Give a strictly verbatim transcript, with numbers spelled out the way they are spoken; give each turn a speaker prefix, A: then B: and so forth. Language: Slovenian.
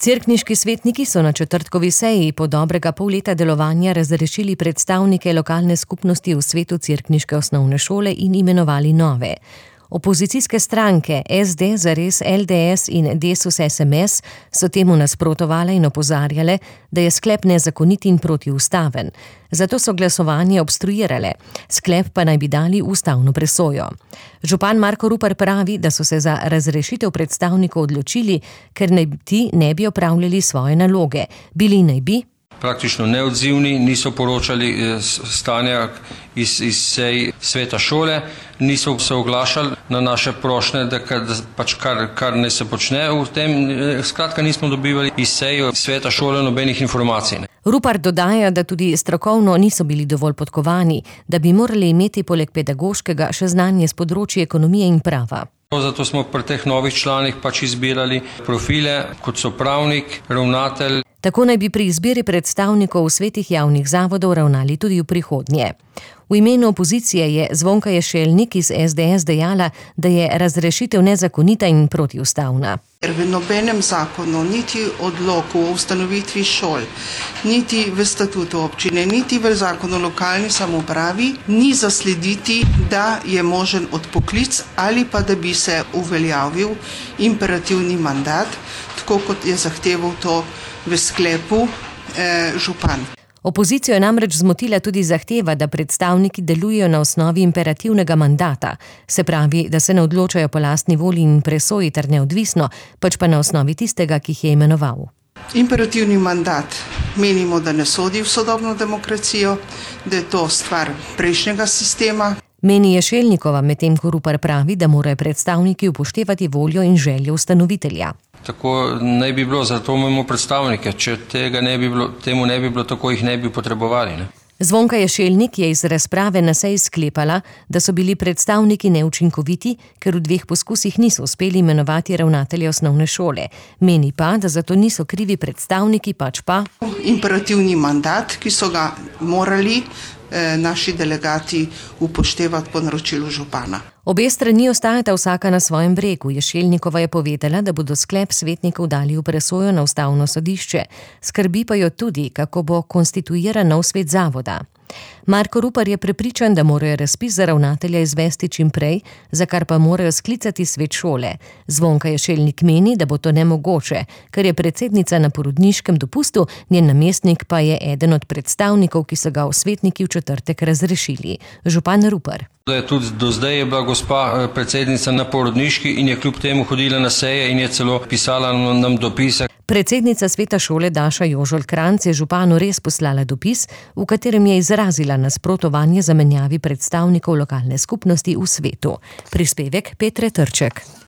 A: Cerkniški svetniki so na četrtkovi seji po dobrega pol leta delovanja razrešili predstavnike lokalne skupnosti v svetu cerkniške osnovne šole in imenovali nove. Opozicijske stranke S D, Zares, L D S in Desus S M S so temu nasprotovale in opozarjale, da je sklep nezakonit in protiustaven. Zato so glasovanje obstruirale. Sklep pa naj bi dali v ustavno presojo. Župan Marko Rupar pravi, da so se za razrešitev predstavnikov odločili, ker naj ti ne bi opravljali svoje naloge. Bili naj bi
B: praktično neodzivni, niso poročali stanja iz, iz sej sveta šole, niso se oglašali na naše prošnje, da, da pač kar, kar ne se počne v tem. Skratka, nismo dobivali iz sej sveta šole nobenih informacij.
A: Rupar dodaja, da tudi strokovno niso bili dovolj podkovani, da bi morali imeti poleg pedagoškega še znanje z področja ekonomije in prava.
B: Zato smo pri teh novih članih pač izbirali profile, kot so pravnik, ravnatelj.
A: Tako naj bi pri izbiri predstavnikov v svetih javnih zavodov ravnali tudi v prihodnje. V imenu opozicije je Zvonka Ješelnik iz S D S dejala, da je razrešitev nezakonita in protiustavna.
C: V nobenem zakonu, niti odloku o ustanovitvi šol, niti v statutu občine, niti v zakonu o lokalni samoupravi ni zaslediti, da je možen odpoklic ali pa da bi se uveljavil imperativni mandat, tako kot je zahteval to v sklepu eh, župan.
A: Opozicijo je namreč zmotila tudi zahteva, da predstavniki delujejo na osnovi imperativnega mandata, se pravi, da se ne odločajo po lastni volji in presoji ter neodvisno, pač pa na osnovi tistega, ki jih je imenoval.
C: Imperativni mandat menimo, da ne sodi v sodobno demokracijo, da je to stvar prejšnjega sistema.
A: Meni Ješelnikova, medtem ko Rupar pravi, da morajo predstavniki upoštevati voljo in željo ustanovitelja.
B: Tako ne bi bilo, zato imamo predstavnike. Če tega ne bi bilo, temu ne bi bilo, tako jih ne bi potrebovali. Ne?
A: Zvonka Ješelnik je iz razprave na seji sklepala, da so bili predstavniki neučinkoviti, ker v dveh poskusih niso uspeli imenovati ravnatelja osnovne šole. Meni pa, da zato niso krivi predstavniki, pač pa
C: imperativni mandat, ki so ga morali eh, naši delegati upoštevati po naročilu župana.
A: Obe strani ostajata vsaka na svojem bregu. Ješelnikova je povedala, da bodo sklep svetnikov dali v presojo na ustavno sodišče. Skrbi pa jo tudi, kako bo konstituiran nov svet zavoda. Marko Rupar je prepričan, da morajo razpis za ravnatelja izvesti čim prej, za kar pa morajo sklicati svet šole. Zvonka Ješelnik meni, da bo to nemogoče, ker je predsednica na porodniškem dopustu, njen namestnik pa je eden od predstavnikov, ki so ga svetniki v četrtek razrešili. Župan Rupar.
B: Da je tudi do zdaj je bila gospa predsednica na porodniški in je kljub temu hodila na seje in je celo pisala nam dopise.
A: Predsednica sveta šole Daša Jožol Kranjc je županu res poslala dopis, v katerem je izrazila nasprotovanje zamenjavi predstavnikov lokalne skupnosti v svetu. Prispevek Petre Trček.